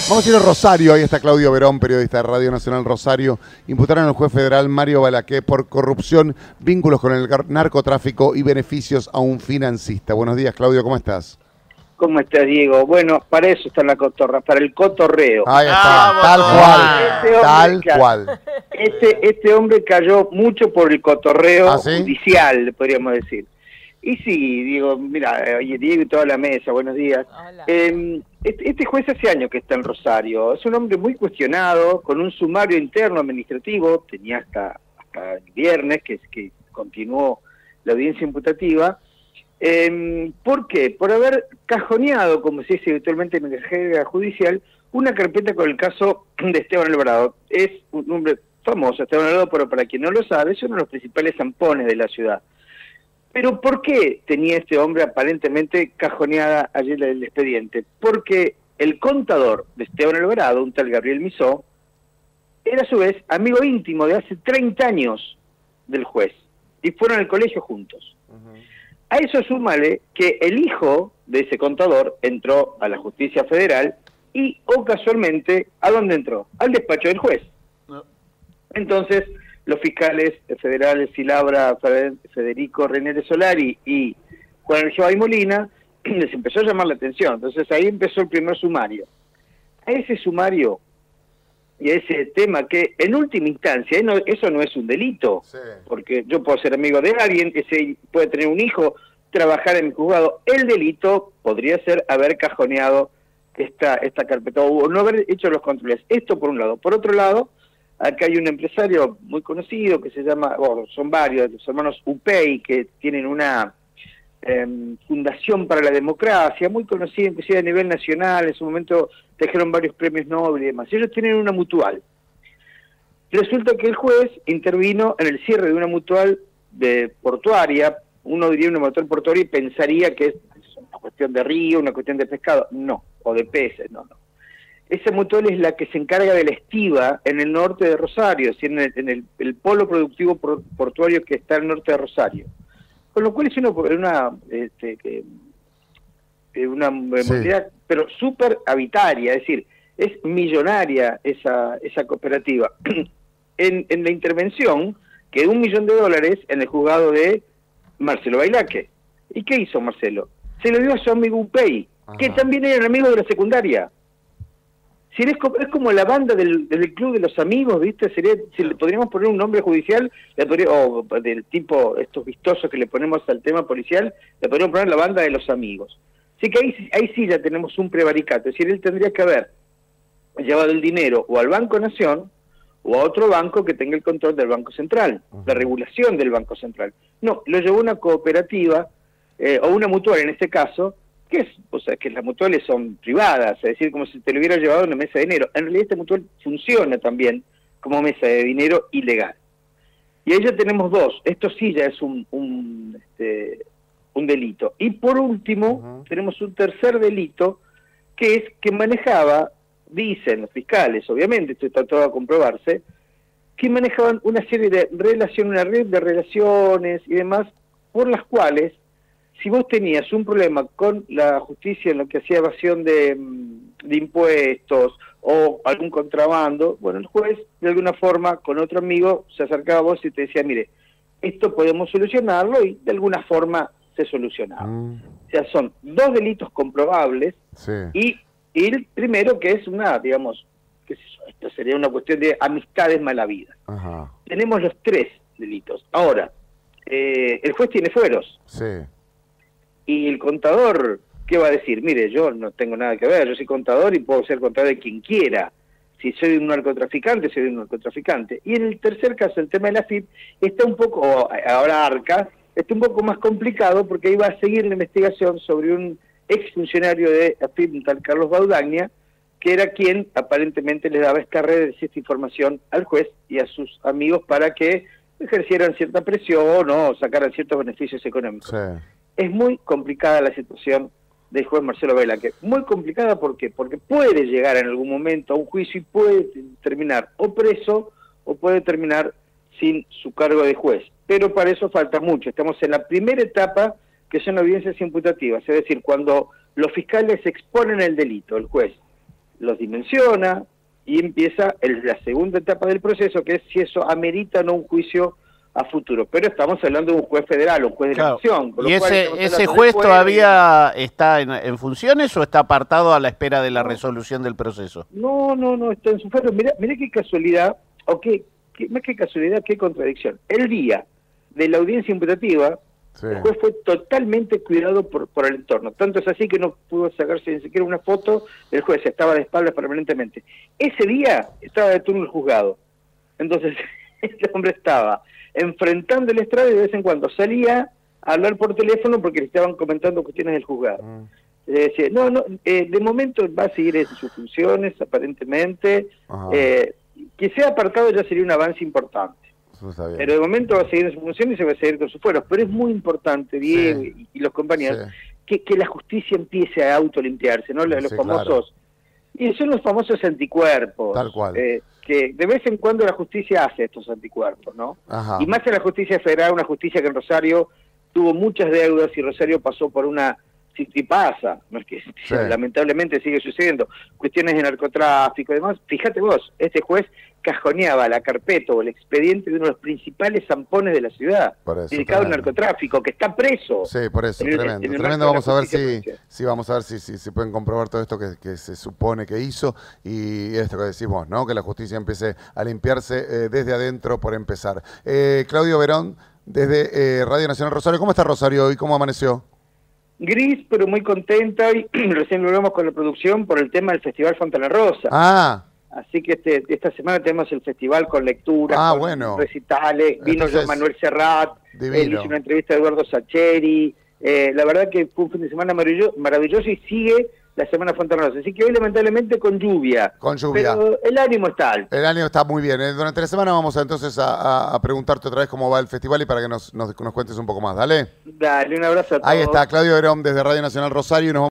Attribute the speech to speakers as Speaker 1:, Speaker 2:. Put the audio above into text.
Speaker 1: Vamos a ir a Rosario, ahí está Claudio Verón, periodista de Radio Nacional Rosario. Imputaron al juez federal Mario Balaqué por corrupción, vínculos con el narcotráfico y beneficios a un financista. Buenos días, Claudio, ¿cómo estás?
Speaker 2: ¿Cómo estás, Diego? Bueno, para eso está la cotorra, para el cotorreo.
Speaker 1: Ahí está, tal cual.
Speaker 2: Este hombre cayó mucho por el cotorreo
Speaker 1: ¿sí?
Speaker 2: judicial, podríamos decir. Y sí, Diego, mira, Diego y toda la mesa, buenos días. Este juez hace años que está en Rosario, es un hombre muy cuestionado, con un sumario interno administrativo, tenía hasta el viernes, que continuó la audiencia imputativa. ¿Por qué? Por haber cajoneado, como se dice habitualmente en la jerga judicial, una carpeta con el caso de Esteban Alvarado. Es un hombre famoso, Esteban Alvarado, pero para quien no lo sabe, es uno de los principales zampones de la ciudad. Pero ¿por qué tenía este hombre aparentemente cajoneada ayer el expediente? Porque el contador de Esteban Alvarado, un tal Gabriel Misó, era a su vez amigo íntimo de hace 30 años del juez, y fueron al colegio juntos. A eso súmale que el hijo de ese contador entró a la justicia federal y, casualmente, ¿a dónde entró? Al despacho del juez. Entonces, los fiscales federales Silabra, Federico René Solari y Juan Argibay Molina les empezó a llamar la atención. Entonces ahí empezó el primer sumario. A ese sumario y a ese tema que en última instancia, eso no es un delito, sí, porque yo puedo ser amigo de alguien, ese puede tener un hijo, trabajar en mi juzgado. El delito podría ser haber cajoneado esta carpeta o no haber hecho los controles. Esto por un lado. Por otro lado, acá hay un empresario muy conocido que se llama, son varios, los hermanos Upey, que tienen una fundación para la democracia, muy conocida inclusive a nivel nacional, en su momento trajeron varios premios Nobel y demás. Ellos tienen una mutual. Resulta que el juez intervino en el cierre de una mutual de portuaria, uno diría una mutual portuaria y pensaría que es una cuestión de río, una cuestión de pescado, no, o de peces, no. Esa mutual es la que se encarga de la estiba en el norte de Rosario, es decir, en el polo productivo portuario que está al norte de Rosario. Con lo cual es una modalidad, pero súper habitaria, es decir, es millonaria esa cooperativa. En la intervención quedó $1 millón en el juzgado de Marcelo Bailaque. ¿Y qué hizo Marcelo? Se lo dio a su amigo Upey, que también era un amigo de la secundaria. Si es como la banda del club de los amigos, ¿viste? Si le podríamos poner un nombre judicial, o del tipo, estos vistosos que le ponemos al tema policial, le podríamos poner la banda de los amigos. Así que ahí sí ya tenemos un prevaricato. Es decir, él tendría que haber llevado el dinero o al Banco Nación o a otro banco que tenga el control del Banco Central, la regulación del Banco Central. No, lo llevó una cooperativa, o una mutual en este caso, que las mutuales son privadas, es decir, como si te lo hubiera llevado a una mesa de dinero. En realidad esta mutual funciona también como mesa de dinero ilegal. Y ahí ya tenemos dos. Esto sí ya es un delito. Y por último, tenemos un tercer delito, que es que manejaba, dicen los fiscales, obviamente, esto está todo a comprobarse, que manejaban una serie de relaciones, una red de relaciones y demás, por las cuales, si vos tenías un problema con la justicia en lo que hacía evasión de impuestos o algún contrabando, bueno, el juez de alguna forma con otro amigo se acercaba a vos y te decía, mire, esto podemos solucionarlo, y de alguna forma se solucionaba. O sea, son dos delitos comprobables, sí, y el primero que es una, digamos, qué sé yo, esto sería una cuestión de amistades malavidas. Tenemos los tres delitos. Ahora, el juez tiene fueros. Sí. Y el contador, ¿qué va a decir? Mire, yo no tengo nada que ver, yo soy contador y puedo ser contador de quien quiera. Si soy un narcotraficante, soy un narcotraficante. Y en el tercer caso, el tema de la AFIP, está un poco, ahora Arca, está un poco más complicado porque ahí va a seguir la investigación sobre un exfuncionario de AFIP, un tal Carlos Baudagna, que era quien aparentemente le daba esta red, esta información al juez y a sus amigos para que ejercieran cierta presión o sacaran ciertos beneficios económicos. Sí. Es muy complicada la situación del juez Marcelo Bailaque. Muy complicada, ¿por qué? Porque puede llegar en algún momento a un juicio y puede terminar o preso o puede terminar sin su cargo de juez. Pero para eso falta mucho. Estamos en la primera etapa, que son audiencias imputativas. Es decir, cuando los fiscales exponen el delito, el juez los dimensiona y empieza la segunda etapa del proceso, que es si eso amerita o no un juicio a futuro. Pero estamos hablando de un juez federal, un juez de la nación.
Speaker 3: ¿Y ese juez todavía está en funciones o está apartado a la espera de la resolución del proceso?
Speaker 2: No, está en su fuero. Mirá qué casualidad, o más que casualidad, qué contradicción. El día de la audiencia imputativa, el juez fue totalmente cuidado por el entorno. Tanto es así que no pudo sacarse ni siquiera una foto del juez, estaba de espaldas permanentemente. Ese día estaba de turno el juzgado. Entonces, este hombre estaba enfrentando el estrado y de vez en cuando salía a hablar por teléfono porque le estaban comentando cuestiones del juzgado. Decía, de momento va a seguir en sus funciones, aparentemente. Que sea apartado ya sería un avance importante. Pero de momento va a seguir en sus funciones y se va a seguir con sus fueros. Pero es muy importante, Diego y los compañeros, que la justicia empiece a autolimpiarse, ¿no? Los famosos... Y son los famosos anticuerpos.
Speaker 1: Tal cual.
Speaker 2: Que de vez en cuando la justicia hace estos anticuerpos, ¿no?
Speaker 1: Ajá.
Speaker 2: Y más en la justicia federal, una justicia que en Rosario tuvo muchas deudas y Rosario pasó por una... Si pasa, no es que lamentablemente sigue sucediendo, cuestiones de narcotráfico y demás. Fíjate vos, este juez cajoneaba la carpeta o el expediente de uno de los principales zampones de la ciudad, dedicado al narcotráfico, que está preso.
Speaker 1: Sí, por eso, tremendo. Vamos a ver si pueden comprobar todo esto que se supone que hizo, y esto que decís vos, ¿no? Que la justicia empiece a limpiarse desde adentro por empezar. Claudio Verón, desde Radio Nacional Rosario. ¿Cómo está Rosario hoy? ¿Cómo amaneció?
Speaker 2: Gris, pero muy contenta, y recién lo vemos con la producción por el tema del Festival Fontana Rosa. Así que esta semana tenemos el festival con lecturas, con recitales. Vino Joan Manuel Serrat, él hizo una entrevista a Eduardo Sacheri. La verdad que fue un fin de semana maravilloso y sigue la Semana Fontana Rosa. Así que hoy lamentablemente con lluvia. Pero el ánimo está alto.
Speaker 1: El ánimo está muy bien. Durante la semana vamos entonces a preguntarte otra vez cómo va el festival y para que nos cuentes un poco más. Dale.
Speaker 2: Dale, un abrazo a todos.
Speaker 1: Ahí está, Claudio Verón desde Radio Nacional Rosario.